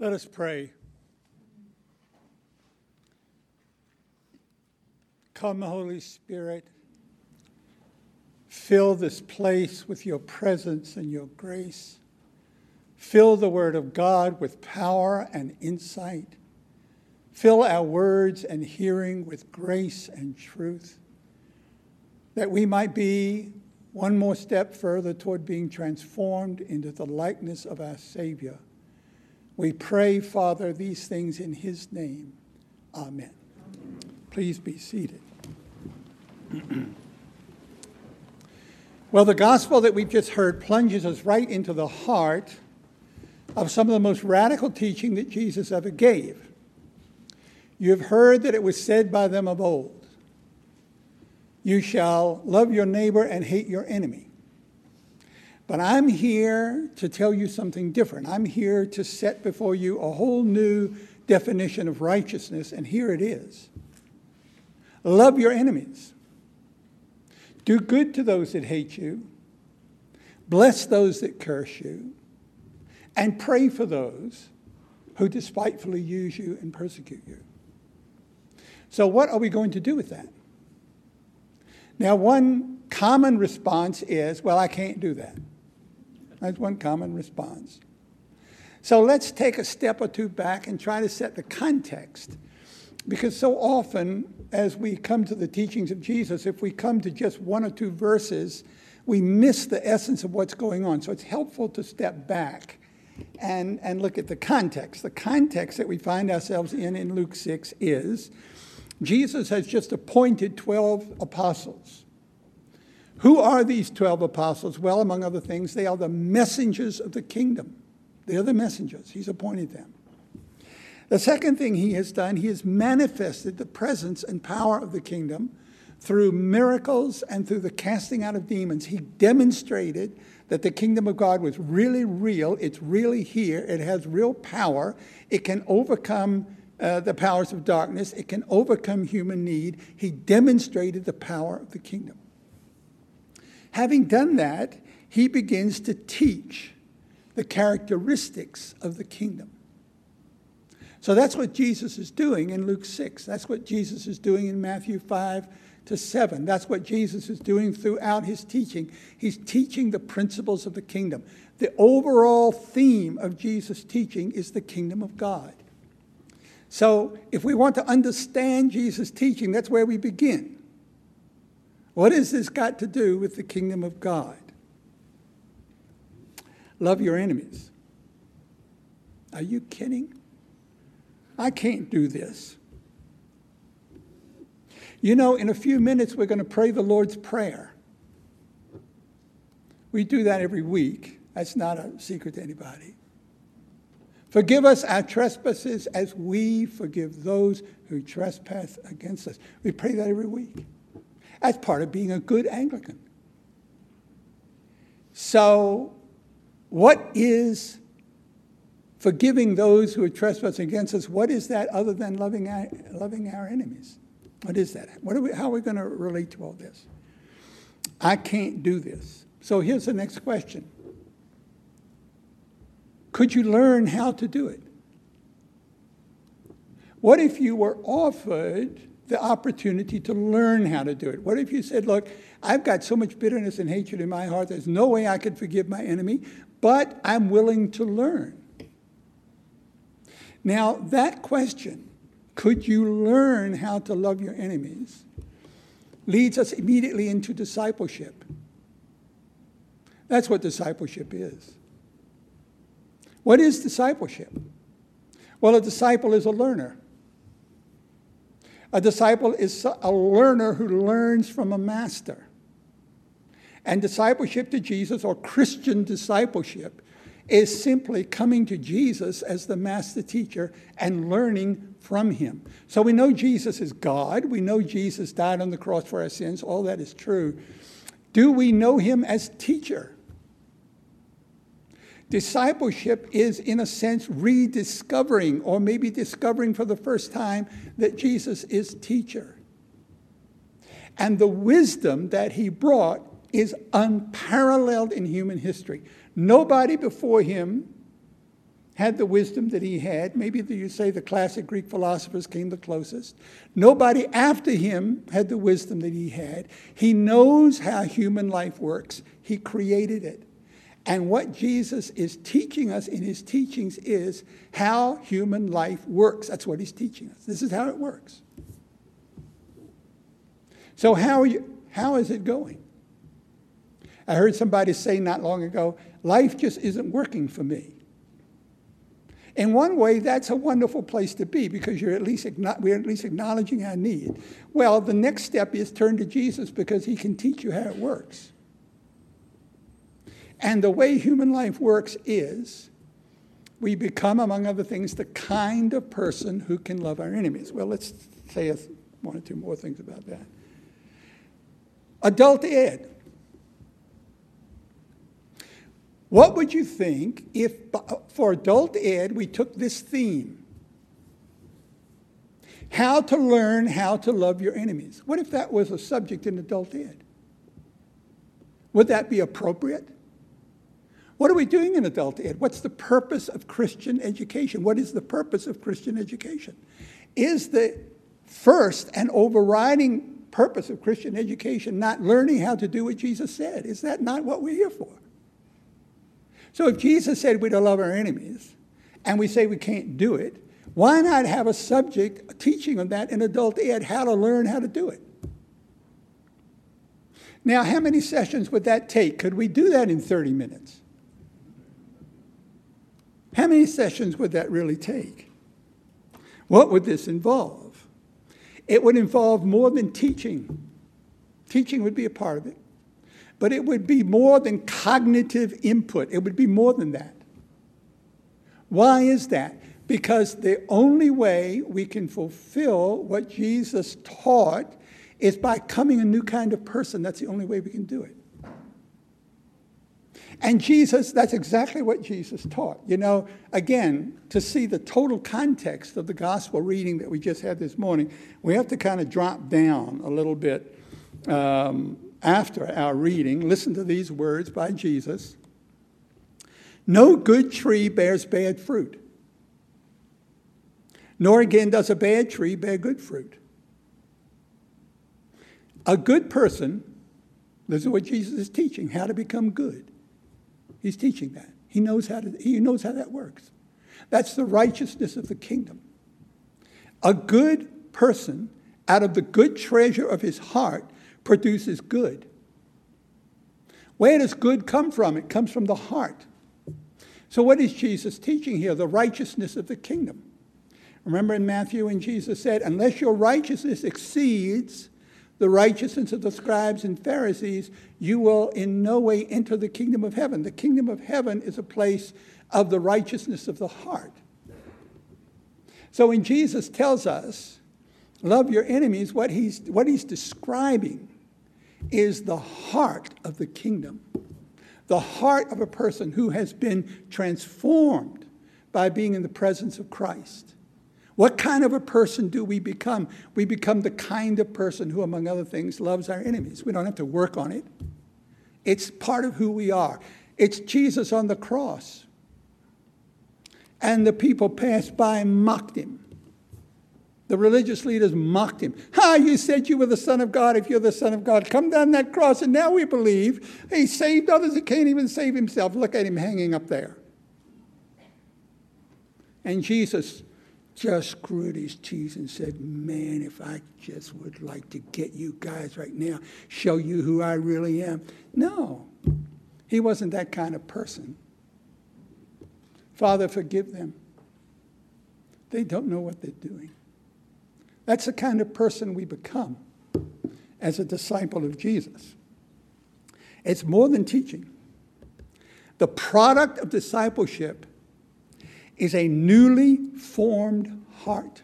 Let us pray. Come, Holy Spirit, fill this place with your presence and your grace. Fill the Word of God with power and insight. Fill our words and hearing with grace and truth, that we might be one more step further toward being transformed into the likeness of our Savior. We pray, Father, these things in his name. Amen. Please be seated. Well, the gospel that we've just heard plunges us right into the heart of some of the most radical teaching that Jesus ever gave. You've heard that it was said by them of old, you shall love your neighbor and hate your enemy. But I'm here to tell you something different. I'm here to set before you a whole new definition of righteousness, and here it is. Love your enemies. Do good to those that hate you. Bless those that curse you. And pray for those who despitefully use you and persecute you. So what are we going to do with that? Now, one common response is, well, I can't do that. That's one common response. So let's take a step or two back and try to set the context. Because so often, as we come to the teachings of Jesus, if we come to just one or two verses, we miss the essence of what's going on. So it's helpful to step back and look at the context. The context that we find ourselves in Luke 6 is Jesus has just appointed 12 apostles. Who are these 12 apostles? Well, among other things, they are the messengers of the kingdom. They are the messengers. He's appointed them. The second thing he has done, he has manifested the presence and power of the kingdom through miracles and through the casting out of demons. He demonstrated that the kingdom of God was really real. It's really here. It has real power. It can overcome the powers of darkness. It can overcome human need. He demonstrated the power of the kingdom. Having done that, he begins to teach the characteristics of the kingdom. So that's what Jesus is doing in Luke 6. That's what Jesus is doing in Matthew 5 to 7. That's what Jesus is doing throughout his teaching. He's teaching the principles of the kingdom. The overall theme of Jesus' teaching is the kingdom of God. So if we want to understand Jesus' teaching, that's where we begin. What has this got to do with the kingdom of God? Love your enemies. Are you kidding? I can't do this. You know, in a few minutes, we're going to pray the Lord's Prayer. We do that every week. That's not a secret to anybody. Forgive us our trespasses as we forgive those who trespass against us. We pray that every week. That's part of being a good Anglican. So, what is forgiving those who are trespassing against us? What is that other than loving our enemies? What is that? How are we going to relate to all this? I can't do this. So here's the next question. Could you learn how to do it? What if you were offered the opportunity to learn how to do it? What if you said, look, I've got so much bitterness and hatred in my heart, there's no way I could forgive my enemy, but I'm willing to learn. Now, that question, could you learn how to love your enemies, leads us immediately into discipleship. That's what discipleship is. What is discipleship? Well, a disciple is a learner. A disciple is a learner who learns from a master. And discipleship to Jesus, or Christian discipleship, is simply coming to Jesus as the master teacher and learning from him. So we know Jesus is God. We know Jesus died on the cross for our sins. All that is true. Do we know him as teacher? Discipleship is, in a sense, rediscovering, or maybe discovering for the first time, that Jesus is teacher. And the wisdom that he brought is unparalleled in human history. Nobody before him had the wisdom that he had. Maybe you say the classic Greek philosophers came the closest. Nobody after him had the wisdom that he had. He knows how human life works. He created it. And what Jesus is teaching us in his teachings is how human life works. That's what he's teaching us. This is how it works. So how is it going? I heard somebody say not long ago, life just isn't working for me. In one way, that's a wonderful place to be because we're at least acknowledging our need. Well, the next step is turn to Jesus because he can teach you how it works. And the way human life works is we become, among other things, the kind of person who can love our enemies. Well, let's say one or two more things about that. Adult ed. What would you think if, for adult ed, we took this theme? How to learn how to love your enemies. What if that was a subject in adult ed? Would that be appropriate? What are we doing in adult ed? What's the purpose of Christian education? What is the purpose of Christian education? Is the first and overriding purpose of Christian education not learning how to do what Jesus said? Is that not what we're here for? So if Jesus said we're to love our enemies, and we say we can't do it, why not have a subject, a teaching on that in adult ed, how to learn how to do it? Now, how many sessions would that take? Could we do that in 30 minutes? How many sessions would that really take? What would this involve? It would involve more than teaching. Teaching would be a part of it. But it would be more than cognitive input. It would be more than that. Why is that? Because the only way we can fulfill what Jesus taught is by becoming a new kind of person. That's the only way we can do it. And Jesus, that's exactly what Jesus taught. You know, again, to see the total context of the gospel reading that we just had this morning, we have to kind of drop down a little bit after our reading. Listen to these words by Jesus. No good tree bears bad fruit, nor again does a bad tree bear good fruit. A good person, this is what Jesus is teaching, how to become good. He's teaching that. He knows how that works. That's the righteousness of the kingdom. A good person, out of the good treasure of his heart, produces good. Where does good come from? It comes from the heart. So what is Jesus teaching here? The righteousness of the kingdom. Remember in Matthew when Jesus said, unless your righteousness exceeds the righteousness of the scribes and Pharisees, you will in no way enter the kingdom of heaven. The kingdom of heaven is a place of the righteousness of the heart. So when Jesus tells us, love your enemies, what he's describing is the heart of the kingdom. The heart of a person who has been transformed by being in the presence of Christ. What kind of a person do we become? We become the kind of person who, among other things, loves our enemies. We don't have to work on it. It's part of who we are. It's Jesus on the cross. And the people passed by and mocked him. The religious leaders mocked him. You said you were the Son of God. If you're the Son of God, come down that cross. And now we believe he saved others. He can't even save himself. Look at him hanging up there. And Jesus just gritted his teeth and said, man, if I just would like to get you guys right now, show you who I really am. No, he wasn't that kind of person. Father, forgive them. They don't know what they're doing. That's the kind of person we become as a disciple of Jesus. It's more than teaching. The product of discipleship is a newly formed heart.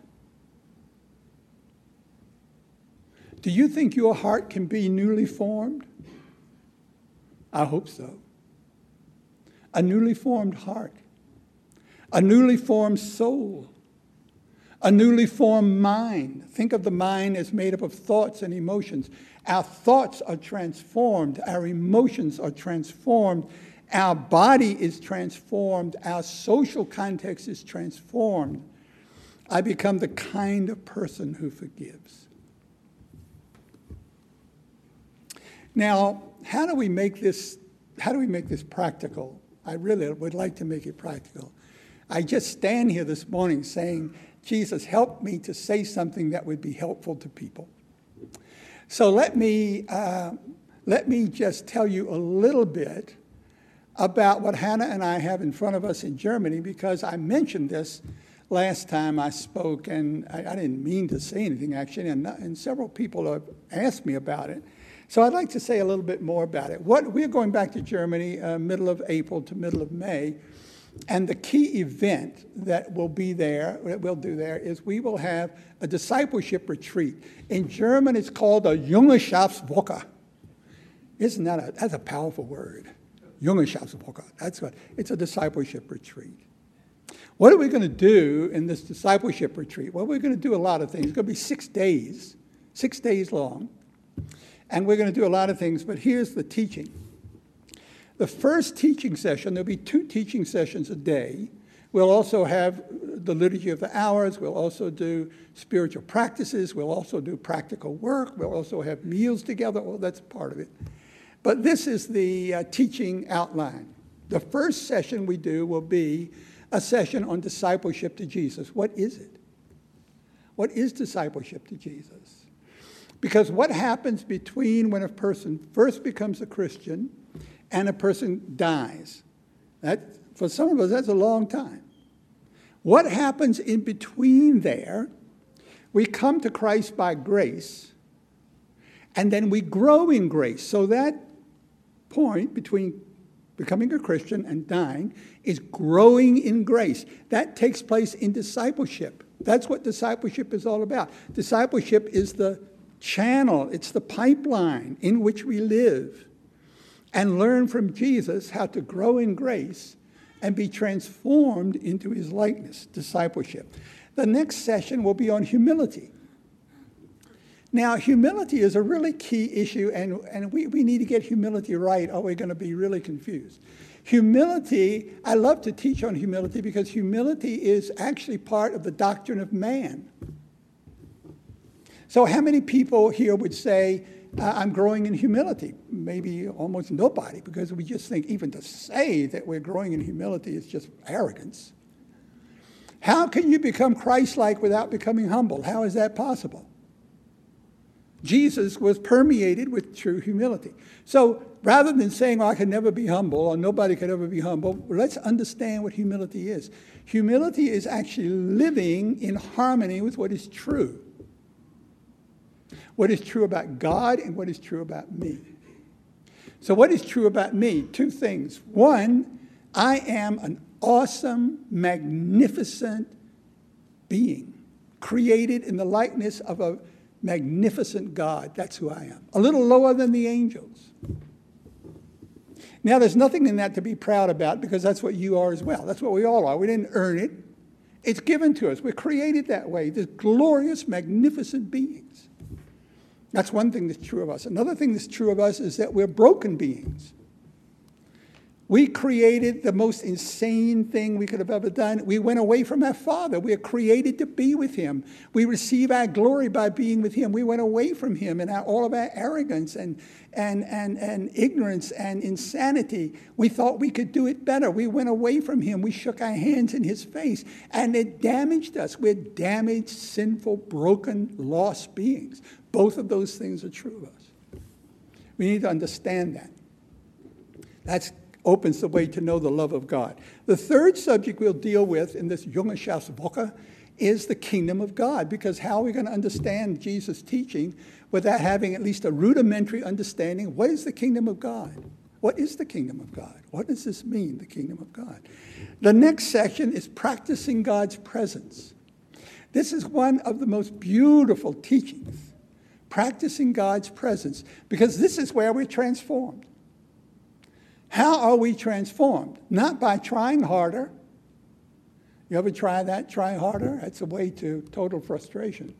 Do you think your heart can be newly formed? I hope so. A newly formed heart. A newly formed soul. A newly formed mind. Think of the mind as made up of thoughts and emotions. Our thoughts are transformed. Our emotions are transformed our body is transformed, our social context is transformed, I become the kind of person who forgives. Now, how do we make this practical? I really would like to make it practical. I just stand here this morning saying, Jesus, help me to say something that would be helpful to people. So let me just tell you a little bit about what Hannah and I have in front of us in Germany, because I mentioned this last time I spoke, and I didn't mean to say anything, actually, and several people have asked me about it. So I'd like to say a little bit more about it. We're going back to Germany middle of April to middle of May, and the key event that will be there, that we'll do there, is we will have a discipleship retreat. In German, it's called a Jüngerschaftswoche. Isn't that that's a powerful word? Jüngerschaftswoche. That's what it's a discipleship retreat. What are we going to do in this discipleship retreat? Well, we're going to do a lot of things. It's going to be 6 days long. And we're going to do a lot of things, but here's the teaching. The first teaching session, there'll be 2 teaching sessions a day. We'll also have the liturgy of the hours. We'll also do spiritual practices. We'll also do practical work. We'll also have meals together. Well, that's part of it. But this is the teaching outline. The first session we do will be a session on discipleship to Jesus. What is it? What is discipleship to Jesus? Because what happens between when a person first becomes a Christian and a person dies? That, for some of us, that's a long time. What happens in between there? We come to Christ by grace, and then we grow in grace. So that point between becoming a Christian and dying is growing in grace. That takes place in discipleship. That's what discipleship is all about. Discipleship is the channel, it's the pipeline in which we live and learn from Jesus how to grow in grace and be transformed into his likeness, discipleship. The next session will be on humility. Now, humility is a really key issue, and we need to get humility right, or we're going to be really confused. Humility, I love to teach on humility because humility is actually part of the doctrine of man. So how many people here would say, I'm growing in humility? Maybe almost nobody, because we just think even to say that we're growing in humility is just arrogance. How can you become Christ-like without becoming humble? How is that possible? Jesus was permeated with true humility. So rather than saying, I can never be humble, or nobody can ever be humble, let's understand what humility is. Humility is actually living in harmony with what is true. What is true about God and what is true about me. So what is true about me? 2 things. One, I am an awesome, magnificent being, created in the likeness of a magnificent God. That's who I am. A little lower than the angels. Now, there's nothing in that to be proud about, because that's what you are as well. That's what we all are. We didn't earn it. It's given to us. We're created that way. These glorious, magnificent beings. That's one thing that's true of us. Another thing that's true of us is that we're broken beings. We created the most insane thing we could have ever done. We went away from our Father. We are created to be with him. We receive our glory by being with him. We went away from him, and all of our arrogance and ignorance and insanity. We thought we could do it better. We went away from him. We shook our hands in his face, and it damaged us. We're damaged, sinful, broken, lost beings. Both of those things are true of us. We need to understand that. That opens the way to know the love of God. The third subject we'll deal with in this Jüngerschaftswoche is the kingdom of God, because how are we going to understand Jesus' teaching without having at least a rudimentary understanding? What is the kingdom of God? What is the kingdom of God? What does this mean, the kingdom of God? The next section is practicing God's presence. This is one of the most beautiful teachings. Practicing God's presence, because this is where we're transformed. How are we transformed? Not by trying harder. You ever try that? Try harder? That's a way to total frustration.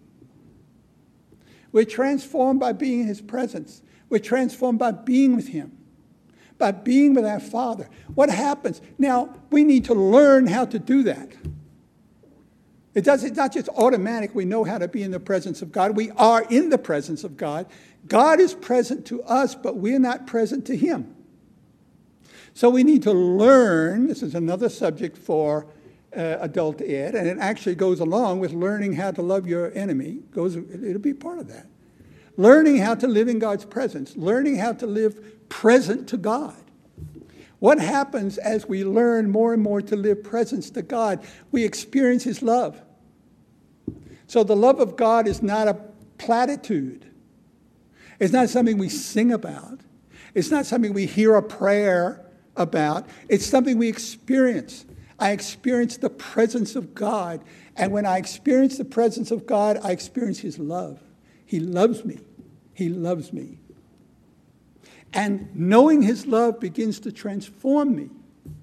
We're transformed by being in his presence. We're transformed by being with him, by being with our Father. What happens? Now, we need to learn how to do that. It's not just automatic. We know how to be in the presence of God. We are in the presence of God. God is present to us, but we're not present to him. So we need to learn. This is another subject for adult ed, and it actually goes along with learning how to love your enemy. It'll be part of that. Learning how to live in God's presence. Learning how to live present to God. What happens as we learn more and more to live presence to God? We experience his love. So the love of God is not a platitude. It's not something we sing about. It's not something we hear a prayer about. It's something we experience. I experience the presence of God. And when I experience the presence of God, I experience his love. He loves me. He loves me. And knowing his love begins to transform me.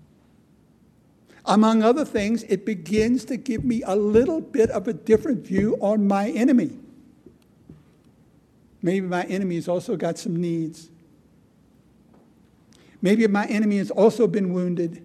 Among other things, it begins to give me a little bit of a different view on my enemy. Maybe my enemy has also got some needs. Maybe my enemy has also been wounded.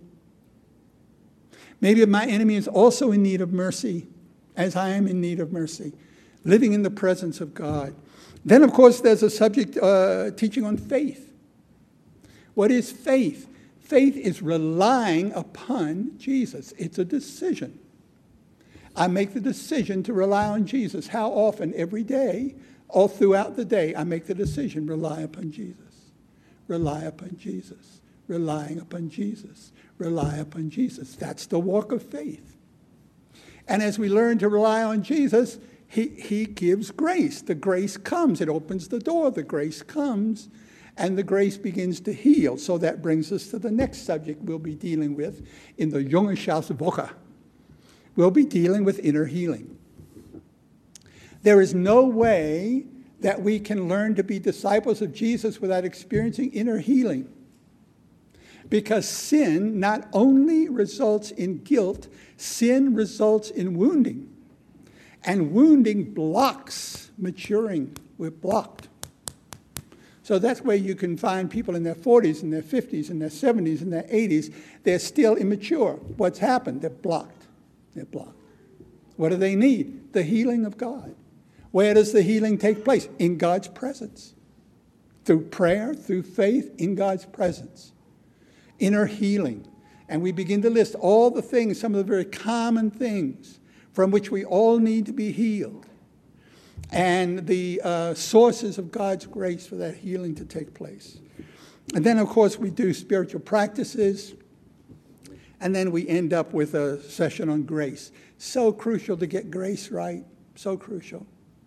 Maybe my enemy is also in need of mercy, as I am in need of mercy. Living in the presence of God. Then, of course, there's a subject teaching on faith. What is faith? Faith is relying upon Jesus. It's a decision. I make the decision to rely on Jesus. How often? Every day, all throughout the day, I make the decision, rely upon Jesus. Rely upon Jesus. Relying upon Jesus. Rely upon Jesus. That's the walk of faith. And as we learn to rely on Jesus, he gives grace. The grace comes. It opens the door. The grace comes. And the grace begins to heal. So that brings us to the next subject we'll be dealing with in the Jüngerschaftswoche. We'll be dealing with inner healing. There is no way that we can learn to be disciples of Jesus without experiencing inner healing. Because sin not only results in guilt, sin results in wounding. And wounding blocks maturing. We're blocked. So that's where you can find people in their 40s, in their 50s, in their 70s, in their 80s. They're still immature. What's happened? They're blocked. They're blocked. What do they need? The healing of God. Where does the healing take place? In God's presence. Through prayer, through faith, in God's presence. Inner healing. And we begin to list all the things, some of the very common things from which we all need to be healed. And the sources of God's grace for that healing to take place. And then, of course, we do spiritual practices. And then we end up with a session on grace. So crucial to get grace right. So crucial.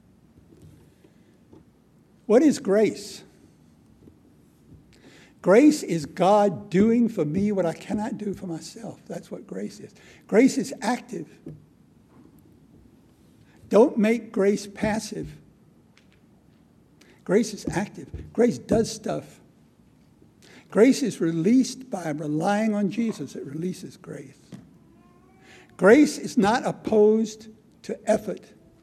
What is grace? Grace is God doing for me what I cannot do for myself. That's what grace is. Grace is active. Don't make grace passive. Grace is active. Grace does stuff. Grace is released by relying on Jesus. It releases grace. Grace is not opposed to effort.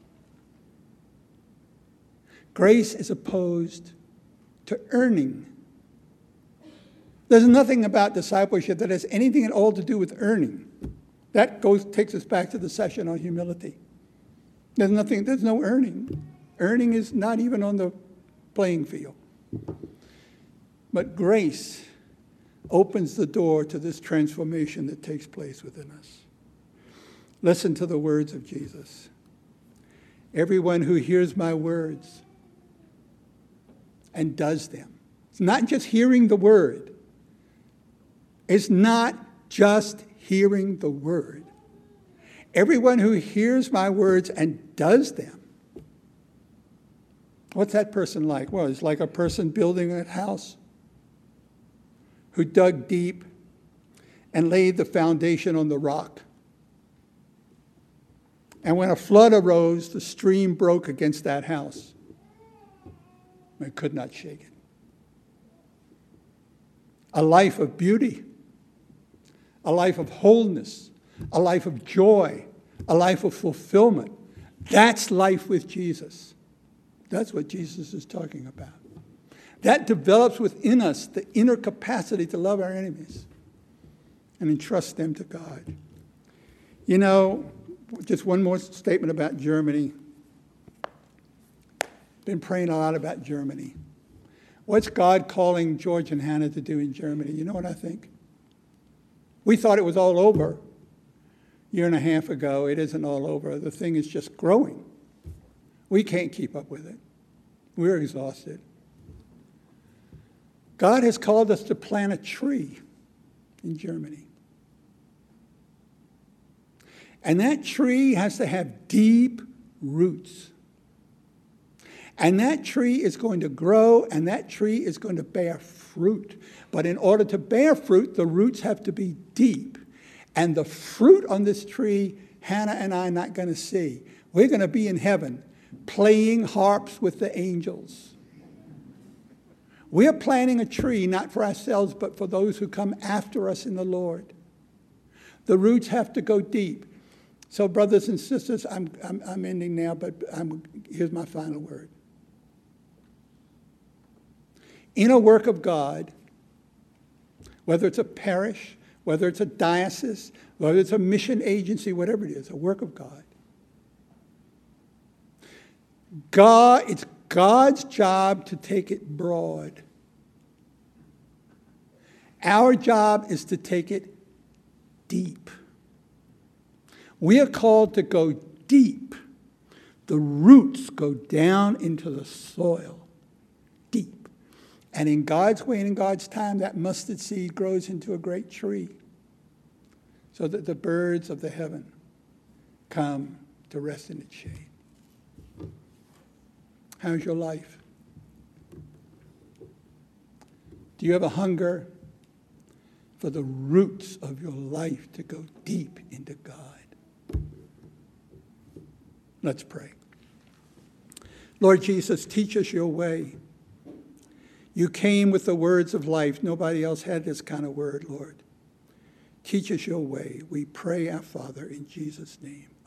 Grace is opposed to earning. There's nothing about discipleship that has anything at all to do with earning. That takes us back to the session on humility. There's no earning. Earning is not even on the playing field. But grace opens the door to this transformation that takes place within us. Listen to the words of Jesus. Everyone who hears my words and does them. It's not just hearing the word. It's not just hearing the word. Everyone who hears my words and does them. What's that person like? Well, it's like a person building a house who dug deep and laid the foundation on the rock. And when a flood arose, the stream broke against that house. It could not shake it. A life of beauty, a life of wholeness, a life of joy, a life of fulfillment. That's life with Jesus. That's what Jesus is talking about. That develops within us the inner capacity to love our enemies and entrust them to God. You know, just one more statement about Germany. Been praying a lot about Germany. What's God calling George and Hannah to do in Germany? You know what I think? We thought it was all over a year and a half ago. It isn't all over. The thing is just growing. We can't keep up with it. We're exhausted. God has called us to plant a tree in Germany. And that tree has to have deep roots. And that tree is going to grow, and that tree is going to bear fruit. But in order to bear fruit, the roots have to be deep. And the fruit on this tree, Hannah and I are not going to see. We're going to be in heaven, playing harps with the angels. We're planting a tree, not for ourselves, but for those who come after us in the Lord. The roots have to go deep. So, brothers and sisters, I'm ending now, but here's my final word. In a work of God, whether it's a parish, whether it's a diocese, whether it's a mission agency, whatever it is, a work of God, it's God's job to take it broad. Our job is to take it deep. We are called to go deep. The roots go down into the soil, deep. And in God's way and in God's time, that mustard seed grows into a great tree so that the birds of the heaven come to rest in its shade. How's your life? Do you have a hunger for the roots of your life to go deep into God? Let's pray. Lord Jesus, teach us your way. You came with the words of life. Nobody else had this kind of word, Lord. Teach us your way. We pray, our Father, in Jesus' name.